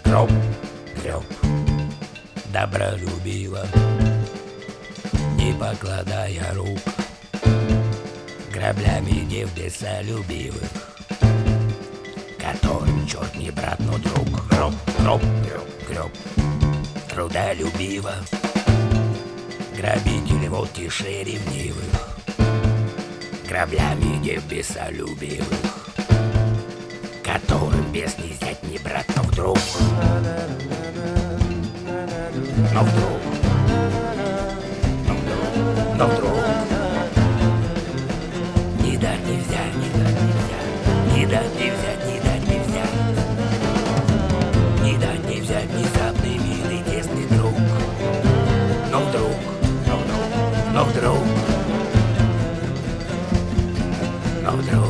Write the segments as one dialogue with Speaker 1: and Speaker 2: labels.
Speaker 1: гроб, греб, добролюбиво, не покладая рук, граблями дев бесолюбивых, которым черт не брат, но друг. Гроб, гроб, греб, греб, трудолюбиво, грабители вот тише ревнивых, граблями дев бесолюбивых, которым бес не зять, не брат, но вдруг, но вдруг, но вдруг, но вдруг, не дать не взять, не дать не взять, не дать не взять, не дать не взять, не дать не взять внезапный милый тесный друг, но вдруг, но вдруг, но вдруг, но вдруг.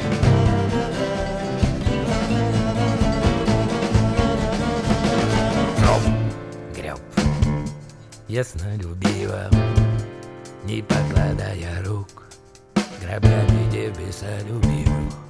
Speaker 1: Греб, яснолюбиво, не покладая рук, граблями дев бесолюбивых,